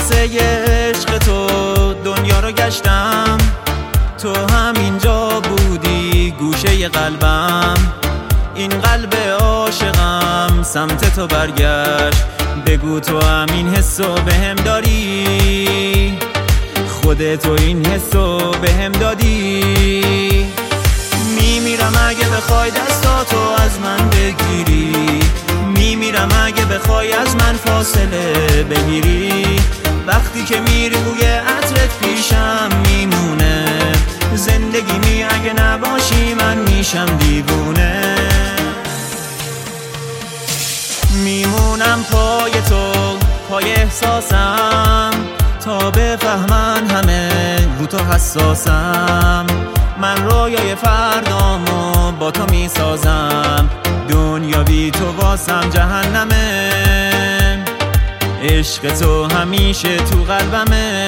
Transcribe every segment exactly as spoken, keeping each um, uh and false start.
واسه عشق تو دنیا رو گشتم، تو همینجا بودی گوشه قلبم. این قلب عاشقم سمت تو برگشت، بگو تو همین حسو بهم داری، خودتو این حسو بهم دادی. میمیرم اگه بخوای دستاتو از من بگیری، میمیرم اگه بخوای از من فاصله بگیری. وقتی که میری بوی عطرت پیشم میمونه، زندگی می اگه نباشی من میشم دیوونه. میمونم پای تو، پای احساسم، تا بفهمن همه رو تو حساسم. من رویای فردامو با تو میسازم، دنیا بی تو واسم جهنمه. عشق تو همیشه تو قلبمه.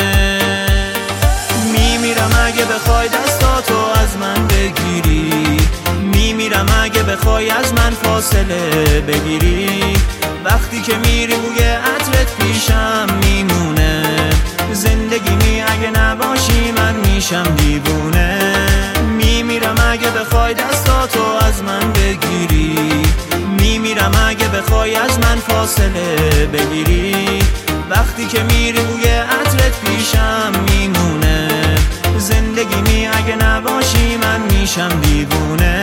میمیرم اگه بخوای دستاتو از من بگیری، میمیرم اگه بخوای از من فاصله بگیری. وقتی که میری بوی عطرت پیشم میمونه، زندگی می اگه نباشی من میشم دیوونه. میمیرم اگه بخوای دستاتو از من بگیری، میمیرم اگه بخوای از من فاصله بگیری. وقتی که میری بوی عطرت پیشم میمونه، زندگی می اگه نباشی من میشم دیوونه.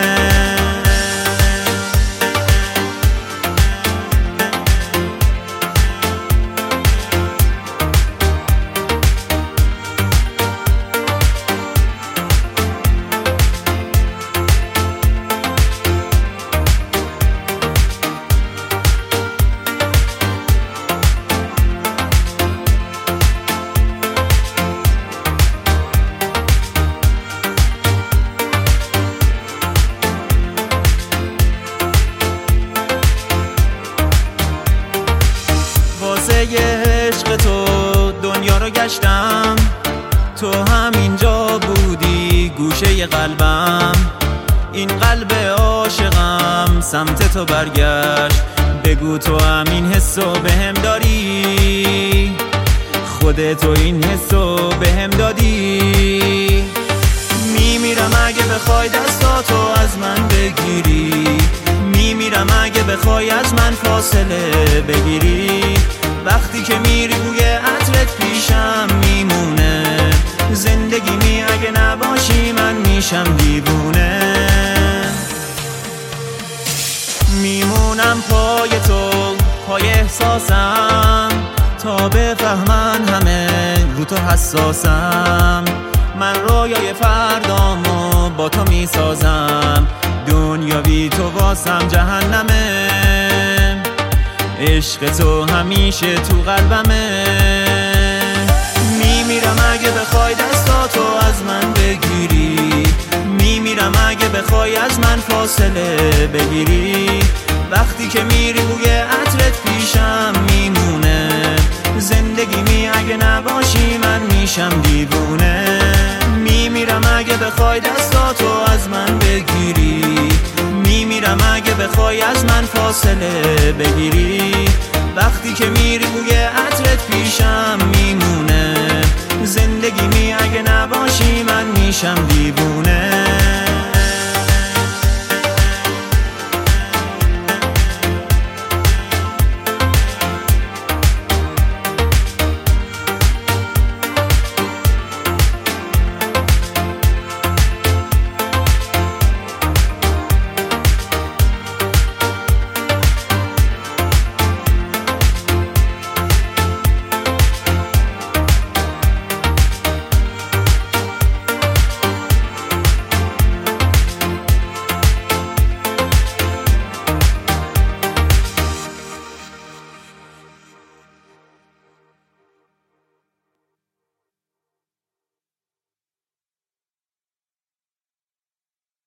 واسه عشق تو دنیا رو گشتم، تو همینجا بودی گوشه قلبم. این قلب عاشقم سمت تو برگشت، بگو تو همین حسو بهم داری، خودتو این حسو بهم دادی. میمیرم اگه بخوای دستاتو از من بگیری، میمیرم اگه بخوای از من فاصله بگیری. وقتی که میری بوی عطرت پیشم میمونه، زندگی می اگه نباشی من میشم دیوونه. میمونم پای تو، پای احساسم، تا بفهمن همه رو تو حساسم. من رویای فردامو با تو میسازم، دنیا بی تو واسم جهنمه. عشق تو همیشه تو قلبمه. میمیرم اگه بخوای دستاتو از من بگیری، میمیرم اگه بخوای از من فاصله بگیری. وقتی که میری بوی عطرت پیشم میمونه، زندگی می اگه نباشی من میشم دیوونه. میمیرم اگه بخوای دستاتو از من بگیری، میمیرم اگه بخوای از من فاصله بگیری. وقتی که میری بوی عطرت پیشم میمونه، زندگی می اگه نباشی من میشم دیوونه.